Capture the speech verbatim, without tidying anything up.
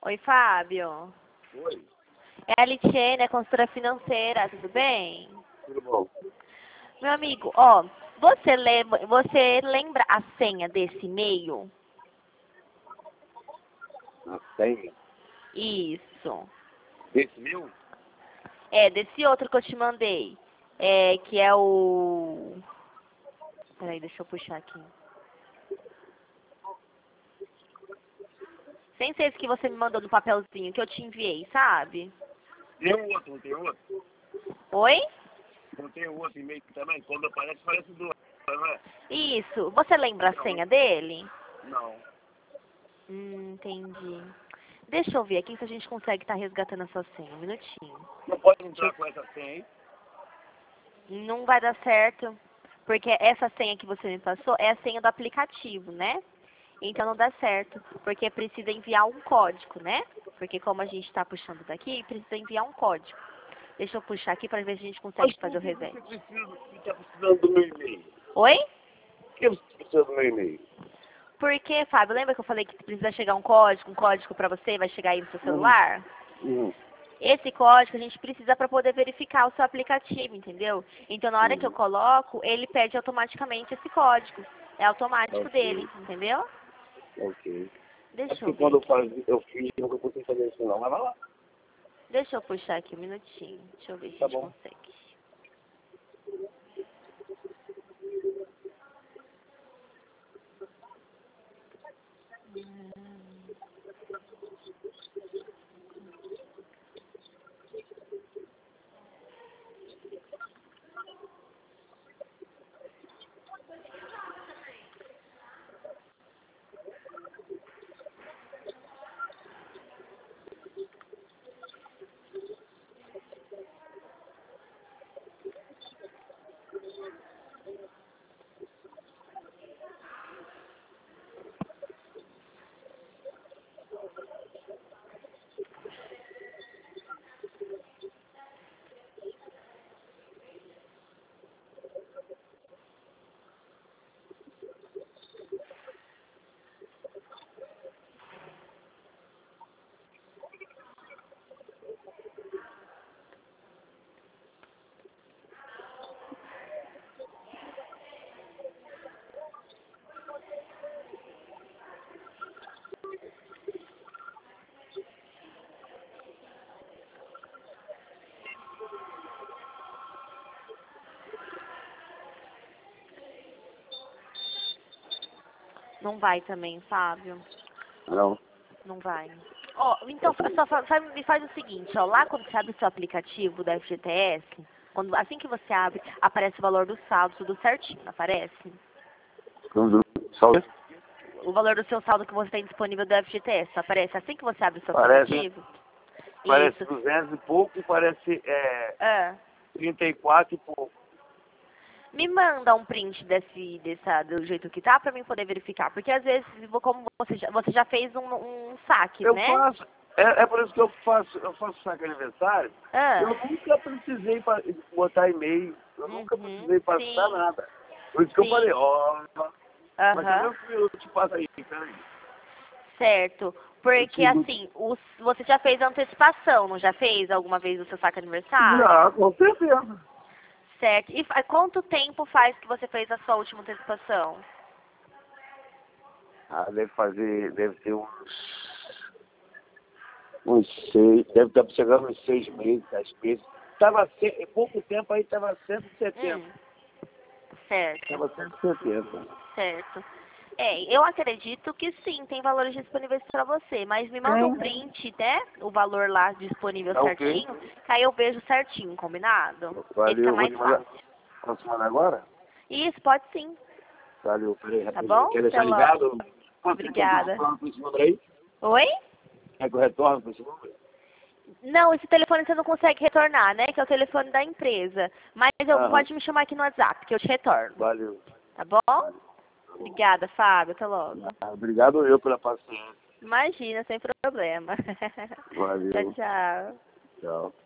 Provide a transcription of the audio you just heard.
Oi, Fábio. Oi, É a Litiene, é consultora financeira, tudo bem? tudo bom? Meu amigo, ó, você lembra, você lembra a senha desse e-mail? A senha Isso. desse meu? É, desse outro que eu te mandei. É, que é o... Peraí, deixa eu puxar aqui. Sem ser esse que você me mandou no papelzinho que eu te enviei, sabe? Tem um outro, não tem outro? Oi? Não tem um outro e-mail também? Quando aparece, parece do outro, não é? Isso. Você lembra a senha dele? Não. Hum, entendi. Deixa eu ver aqui se a gente consegue estar resgatando a sua senha. Um minutinho. Não pode entrar com essa senha aí? Não vai dar certo, porque essa senha que você me passou é a senha do aplicativo, né? Então não dá certo, porque precisa enviar um código, né? Porque como a gente está puxando daqui, precisa enviar um código. Deixa eu puxar aqui para ver se a gente consegue Mas fazer por o que reset. você precisa, você está precisando do meu e-mail? Oi? Por que você precisa do meu e-mail? Porque, Fábio, lembra que eu falei que precisa chegar um código, um código para você, vai chegar aí no seu Uhum. celular? Uhum. Esse código a gente precisa para poder verificar o seu aplicativo, entendeu? Então, na hora que eu Uhum. coloco, ele pede automaticamente esse código. É automático dele, Ok, entendeu? ok. É Deixa eu porque ver quando eu aqui. fazia, eu fiz, eu nunca consegui fazer isso não. Mas vai lá. Deixa eu puxar aqui um minutinho. Deixa eu ver se a Tá gente bom. consegue. Não vai também, Fábio. Não. Não vai. Ó, então, fa- só fa- fa- me faz o seguinte, ó. Lá quando você abre o seu aplicativo da F G T S, quando, assim que você abre, aparece o valor do saldo, tudo certinho, não aparece? Quando só O valor do seu saldo que você tem disponível do F G T S, aparece assim que você abre o seu parece, aplicativo? parece Isso. duzentos e pouco e parece é, Ah. trinta e quatro e pouco. Me manda um print desse, dessa, do jeito que tá pra mim poder verificar. Porque às vezes, vo- como você já, você já fez um, um saque, Eu né? faço, é, é por isso que eu faço, eu faço saque aniversário. Ah. Eu nunca precisei pa- botar e-mail, eu nunca Uhum. precisei passar Sim. nada. Por isso que eu falei, Sim. ó, mas Aham. também eu te passo aí, peraí. Certo. Eu Porque te digo, assim, os, você já fez antecipação, não já fez alguma vez o seu saque aniversário? já, com certeza. Certo. E fa- quanto tempo faz que você fez a sua última antecipação? Ah, deve fazer, deve ter uns, uns seis, deve estar chegando uns seis meses, dez meses. Tava, ce- em pouco tempo aí tava cento e setenta. Hum. Certo. Tava cento e setenta. Certo. É, eu acredito que sim, tem valores disponíveis para você, mas me manda um Tem. print, né? O valor lá disponível Tá ok? certinho, que aí eu vejo certinho, combinado? Que fica Valeu, vou mais te mandar. fácil. Posso mandar agora? Isso, pode sim, Valeu, peraí, tá rapidinho. bom? Quer Até deixar logo. ligado? Você quer que eu Obrigada. retorno para esse número aí? Oi? Quer que eu retorno para esse número? Não, esse telefone você não consegue retornar, né? Que é o telefone da empresa. Mas eu, Aham, pode me chamar aqui no WhatsApp, que eu te retorno. valeu. Tá bom? Valeu. Tá bom. Obrigada, Fábio. Até logo. Ah, obrigado eu pela paciência. Imagina, sem problema. Tchau, Valeu. tchau. Tchau.